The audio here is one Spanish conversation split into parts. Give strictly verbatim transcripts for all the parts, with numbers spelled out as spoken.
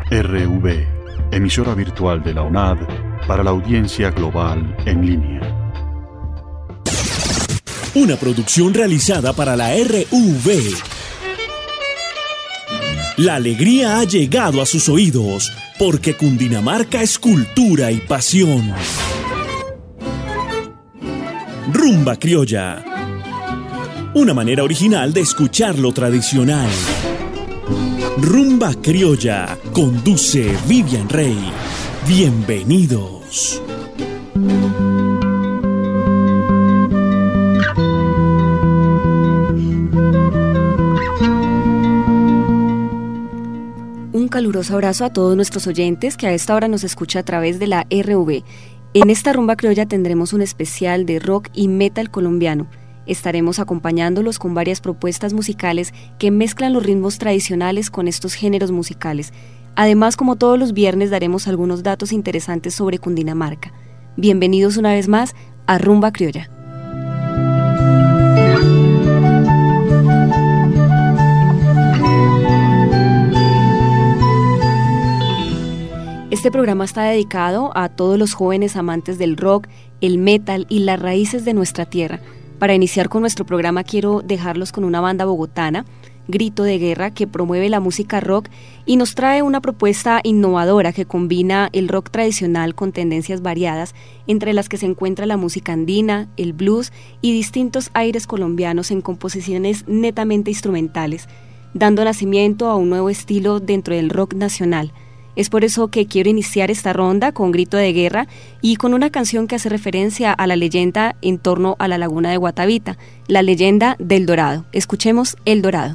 R V, emisora virtual de la U N A D para la audiencia global en línea. Una producción realizada para la R V. La alegría ha llegado a sus oídos, porque Cundinamarca es cultura y pasión. Rumba criolla. Una manera original de escuchar lo tradicional. Rumba criolla. Conduce Vivian Rey. Bienvenidos. Un caluroso abrazo a todos nuestros oyentes que a esta hora nos escucha a través de la R V. En esta rumba criolla tendremos un especial de rock y metal colombiano. Estaremos acompañándolos con varias propuestas musicales que mezclan los ritmos tradicionales con estos géneros musicales. Además, como todos los viernes, daremos algunos datos interesantes sobre Cundinamarca. Bienvenidos una vez más a Rumba Criolla. Este programa está dedicado a todos los jóvenes amantes del rock, el metal y las raíces de nuestra tierra. Para iniciar con nuestro programa quiero dejarlos con una banda bogotana, Grito de Guerra, que promueve la música rock y nos trae una propuesta innovadora que combina el rock tradicional con tendencias variadas, entre las que se encuentra la música andina, el blues y distintos aires colombianos en composiciones netamente instrumentales, dando nacimiento a un nuevo estilo dentro del rock nacional. Es por eso que quiero iniciar esta ronda con Grito de Guerra y con una canción que hace referencia a la leyenda en torno a la laguna de Guatavita, la leyenda del Dorado. Escuchemos El Dorado.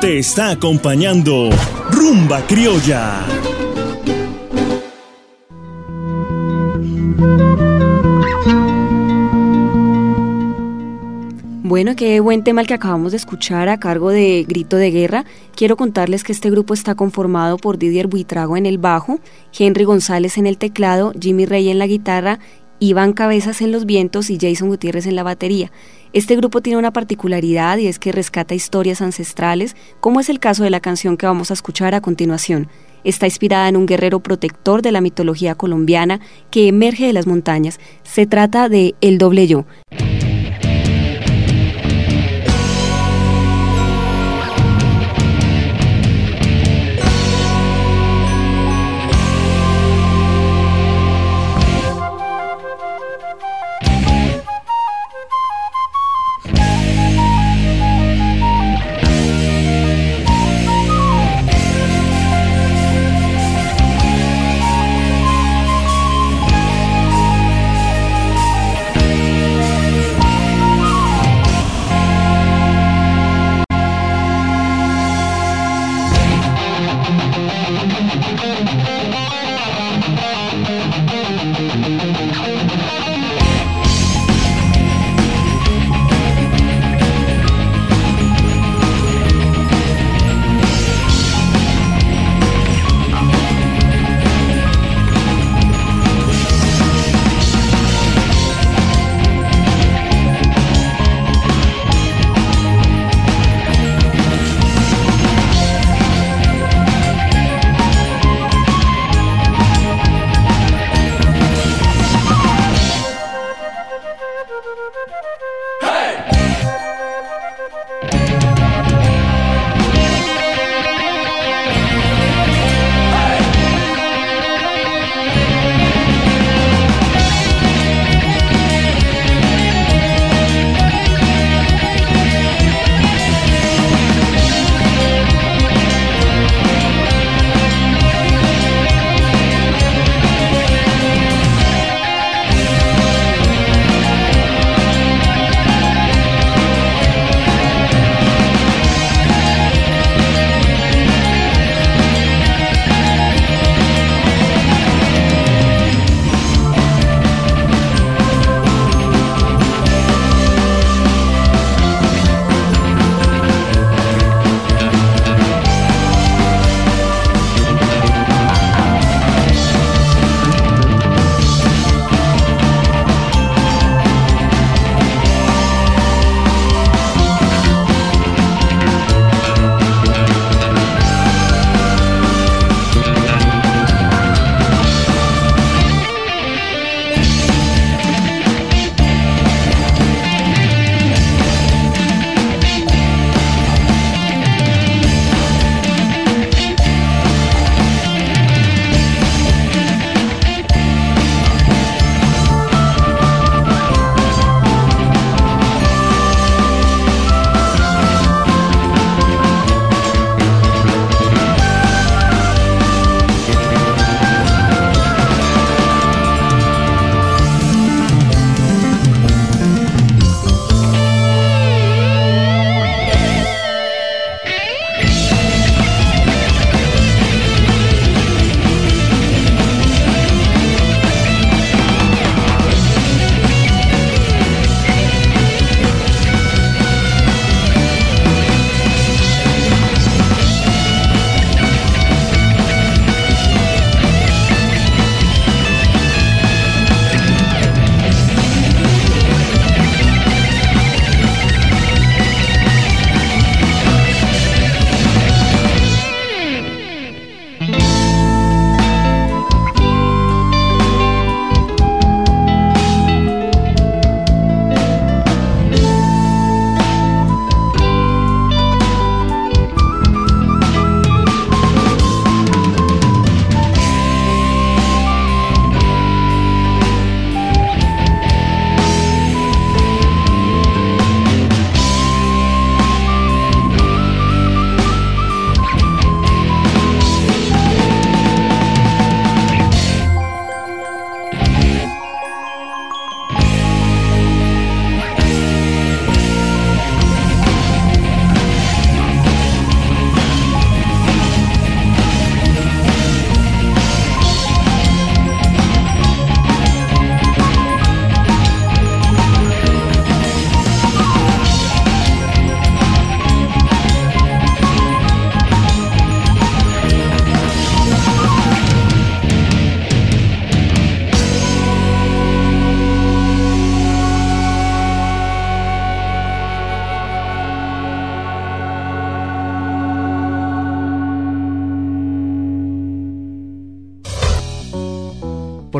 te está acompañando Rumba Criolla. Bueno, qué buen tema el que acabamos de escuchar a cargo de Grito de Guerra. Quiero contarles que este grupo está conformado por Didier Buitrago en el bajo, Henry González en el teclado, Jimmy Rey en la guitarra, Iván Cabezas en los vientos y Jason Gutiérrez en la batería. Este grupo tiene una particularidad y es que rescata historias ancestrales, como es el caso de la canción que vamos a escuchar a continuación. Está inspirada en un guerrero protector de la mitología colombiana que emerge de las montañas. Se trata de El Doble Yo.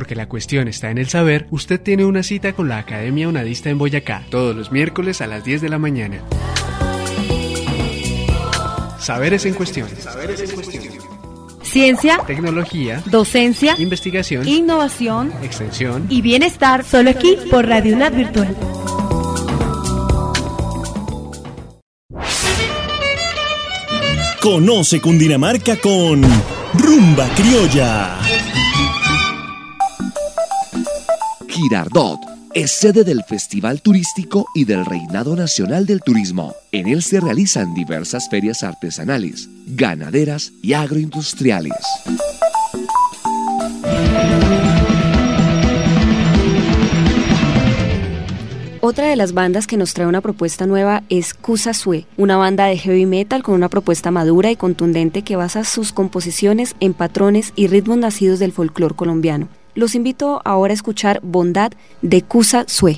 porque la cuestión está en el saber, usted tiene una cita con la Academia Unadista en Boyacá, todos los miércoles a las diez de la mañana. Saberes en cuestión. Saberes en cuestión. Ciencia, tecnología, docencia, investigación, innovación, extensión y bienestar, solo aquí por Radio UNAD Virtual. Conoce Cundinamarca con Rumba Criolla. Girardot es sede del Festival Turístico y del Reinado Nacional del Turismo. En él se realizan diversas ferias artesanales, ganaderas y agroindustriales. Otra de las bandas que nos trae una propuesta nueva es Cusa Sue, una banda de heavy metal con una propuesta madura y contundente que basa sus composiciones en patrones y ritmos nacidos del folclore colombiano. Los invito ahora a escuchar Bondad de Cusa Sue.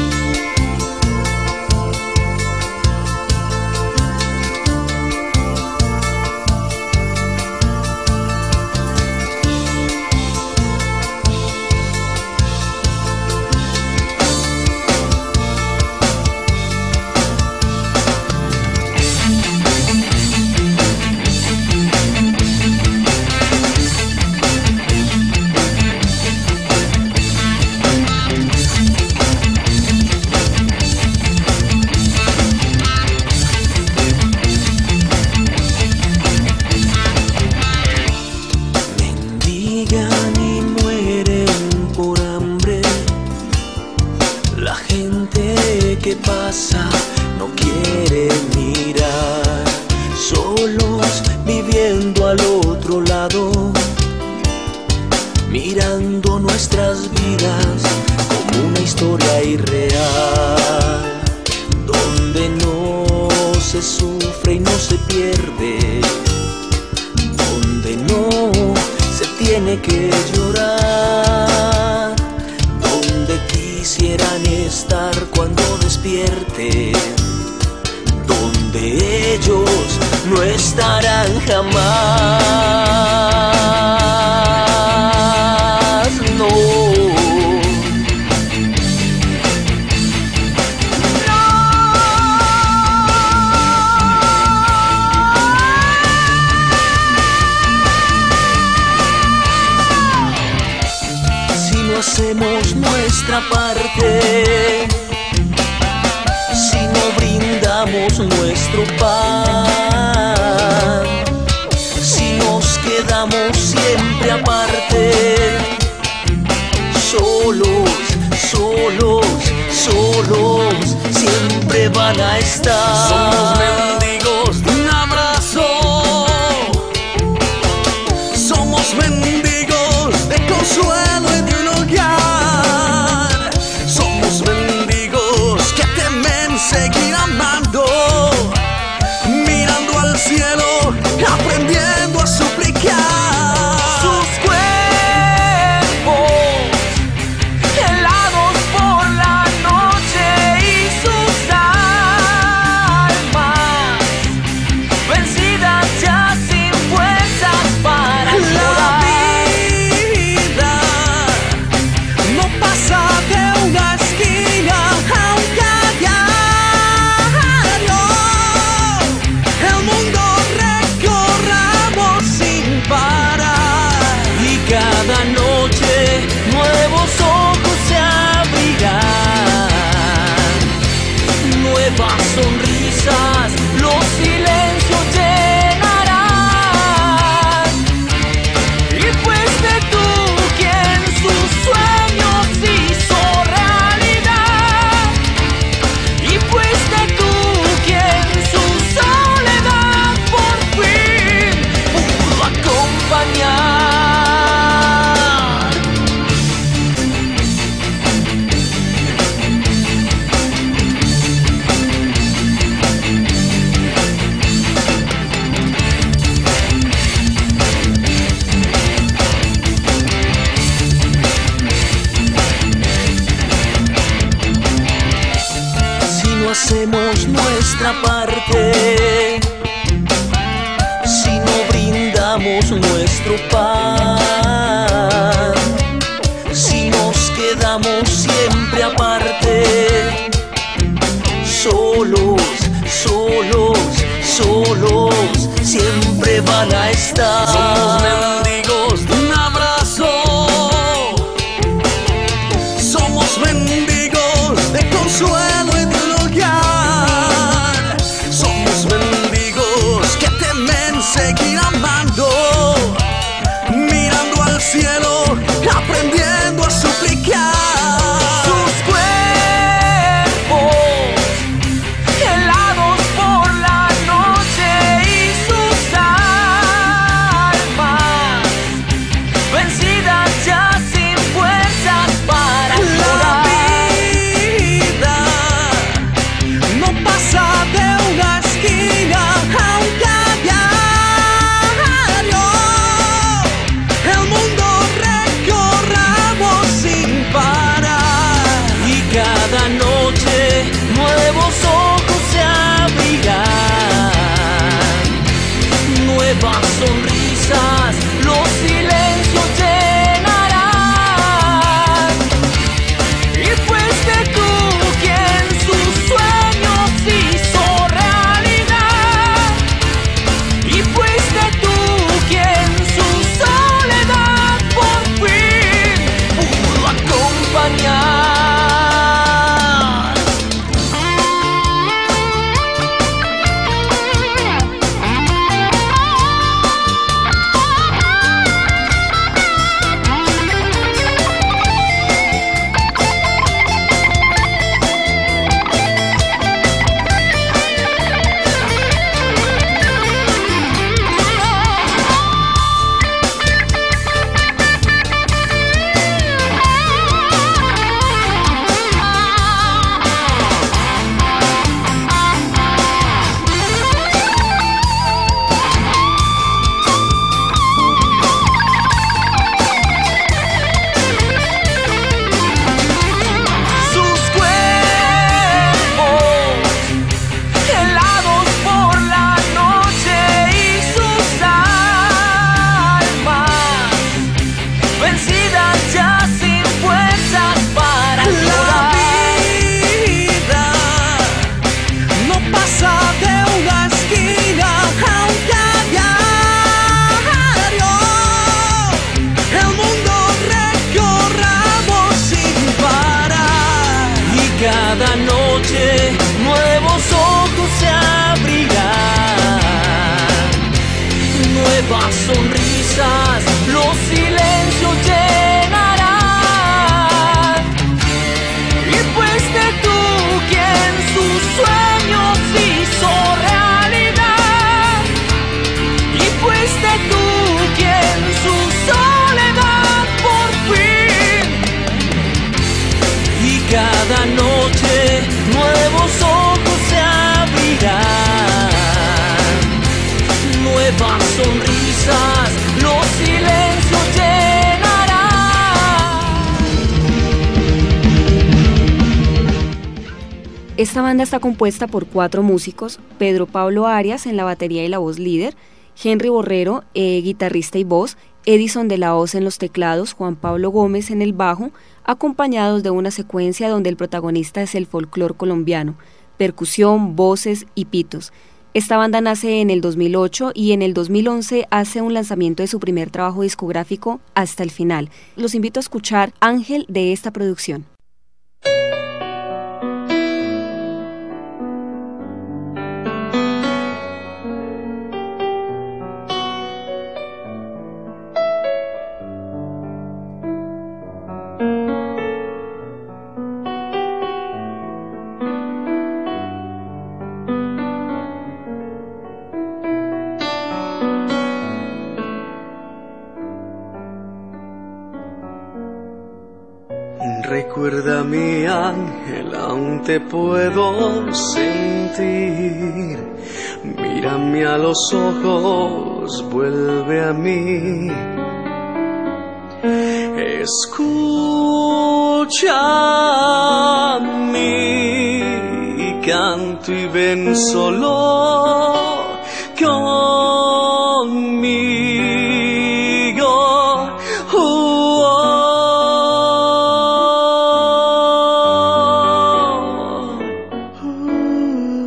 Hacemos nuestra parte, si no brindamos nuestro pan, si nos quedamos siempre aparte, solos, solos, solos, siempre van a estar. Somos mendigos de un abrazo, somos mendigos de consuelo y de un hogar, somos mendigos que temen seguir amando, mirando al cielo, aprendiendo a suplicar. Sus cuerpos helados por la noche y sus almas vencidas ya sin fuerzas para volar. Sonrisas, los silencios llenarán, y fuiste tú quien sus sueños hizo realidad, y fuiste tú quien su soledad por fin pudo acompañar. Hacemos nuestra parte, si no brindamos nuestro pan, solos, solos, solos, siempre van a estar. Somos mendigos de un abrazo, somos mendigos de consuelo y de un hogar, somos mendigos que temen seguir amando, mirando al cielo, aprendiendo a suplicar. Sus cuerpos helados por la noche y sus almas vencidas ya sin fuerzas para llorar. La vida no pasa de una esquina a un diario. El mundo recorramos sin parar y cada noche nuevos ojos se abrirán, nuevas sonrisas los silencios llenarán. Y fuiste tú quien sus sueños hizo realidad, y fuiste tú quien su soledad por fin pudo acompañar. Sus cuerpos helados por la noche y sus almas vencidas ya sin fuerzas para llorar. La vida no pasa de una esquina a un diario. El mundo recorramos sin parar y cada noche nuevos ojos se abrirán, nuevas sonrisas los silencios llenarán. Y fuiste tú quien sus sueños hizo realidad, y fuiste tú quien su soledad por fin. Y cada noche nuevos ojos se abrirán, nuevas sonrisas los silencios llenarán. Esta banda está compuesta por cuatro músicos: Pedro Pablo Arias en la batería y la voz líder, Henry Borrero, eh, guitarrista y voz, Edison de la Hoz en los teclados, Juan Pablo Gómez en el bajo, acompañados de una secuencia donde el protagonista es el folclor colombiano, percusión, voces y pitos. Esta banda nace en el dos mil ocho y en el dos mil once hace un lanzamiento de su primer trabajo discográfico, Hasta el Final. Los invito a escuchar Ángel de esta producción. Recuerda mi ángel, aún te puedo sentir. Mírame a los ojos, vuelve a mí. Escucha mi canto y ven solo conmigo. Oh, oh, oh.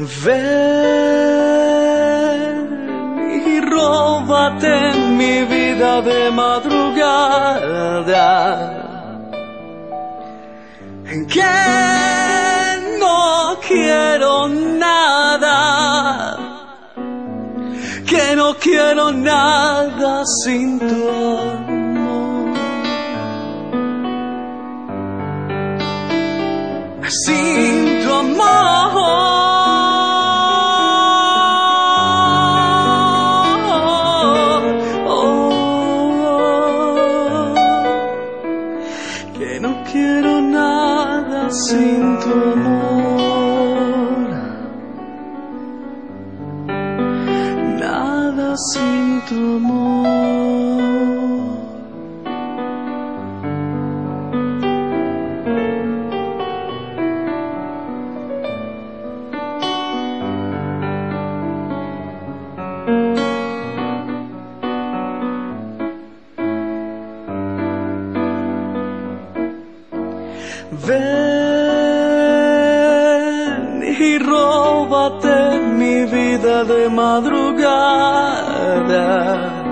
Ven y róbate mi vida de madrugada, en que no quiero nada, que no quiero nada sin tu amor, sin tu amor. Sin tu amor, nada sin tu amor. Ven y róbate mi vida de madrugada,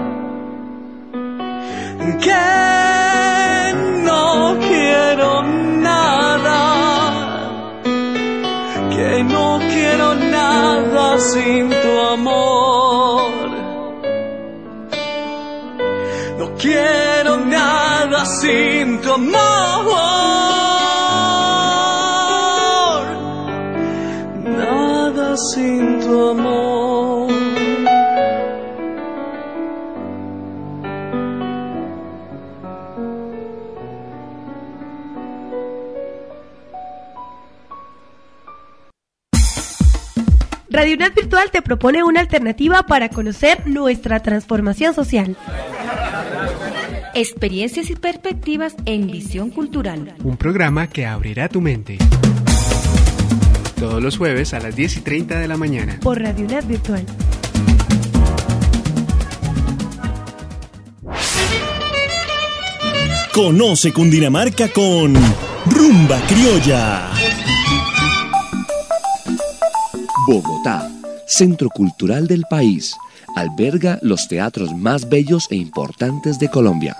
que no quiero nada, que no quiero nada sin tu amor, no quiero nada sin tu amor. Sin tu amor. Radio UNAD Virtual te propone una alternativa para conocer nuestra transformación social. Experiencias y perspectivas en Visión Cultural. Un programa que abrirá tu mente. Todos los jueves a las diez y treinta de la mañana. Por Radio UNAD Virtual. Conoce Cundinamarca con Rumba Criolla. Bogotá, centro cultural del país, alberga los teatros más bellos e importantes de Colombia.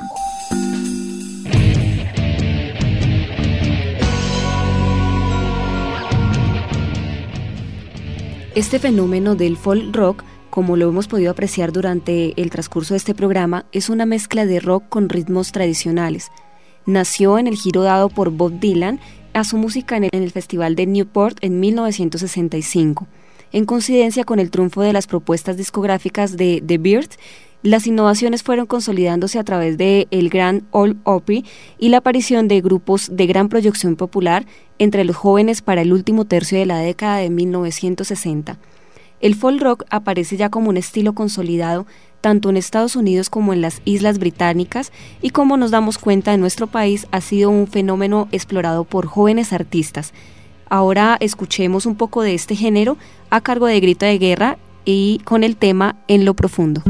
Este fenómeno del folk rock, como lo hemos podido apreciar durante el transcurso de este programa, es una mezcla de rock con ritmos tradicionales. Nació en el giro dado por Bob Dylan a su música en el, en el Festival de Newport en mil novecientos sesenta y cinco. En coincidencia con el triunfo de las propuestas discográficas de The Byrds, las innovaciones fueron consolidándose a través de el Grand Ole Opry y la aparición de grupos de gran proyección popular entre los jóvenes para el último tercio de la década de mil novecientos sesenta. El folk rock aparece ya como un estilo consolidado tanto en Estados Unidos como en las Islas Británicas y, como nos damos cuenta, en nuestro país ha sido un fenómeno explorado por jóvenes artistas. Ahora escuchemos un poco de este género a cargo de Grito de Guerra y con el tema En lo Profundo.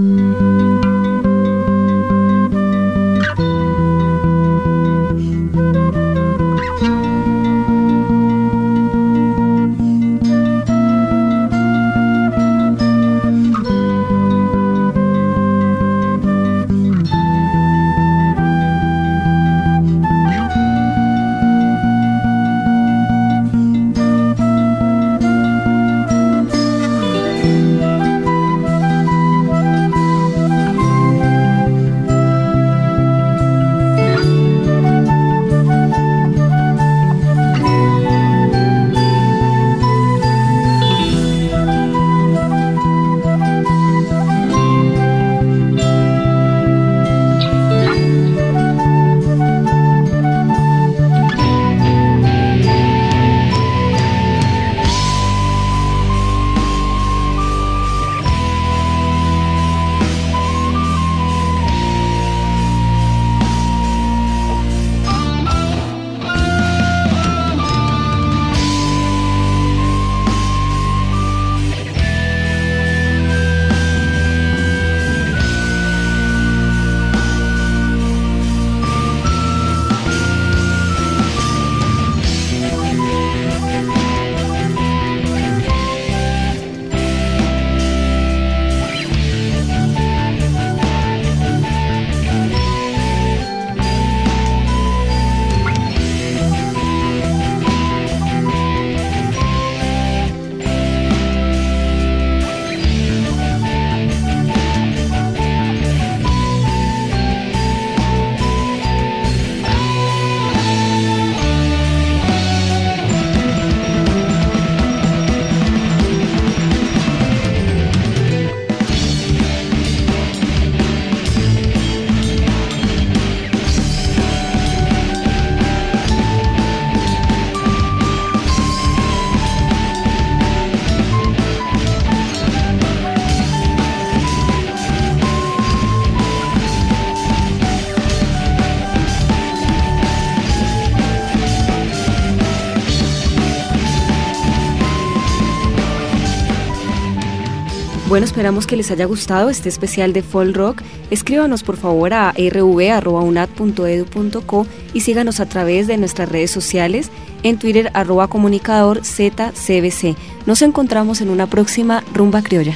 Bueno, esperamos que les haya gustado este especial de Folk Rock. Escríbanos por favor a r v arroba u n a d punto e d u punto co y síganos a través de nuestras redes sociales, en Twitter arroba comunicador z c b c. Nos encontramos en una próxima Rumba Criolla.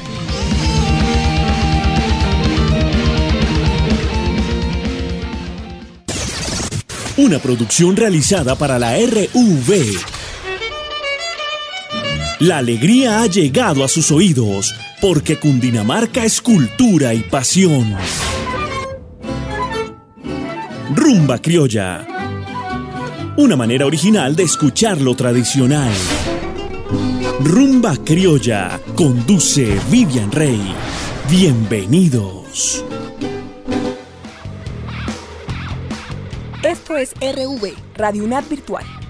Una producción realizada para la R U V. La alegría ha llegado a sus oídos, porque Cundinamarca es cultura y pasión. Rumba Criolla. Una manera original de escuchar lo tradicional. Rumba Criolla. Conduce Vivian Rey. Bienvenidos. Esto es R V, Radio U N A D Virtual.